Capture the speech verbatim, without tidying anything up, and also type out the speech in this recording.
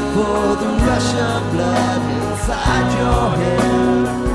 for the rush of blood inside your head.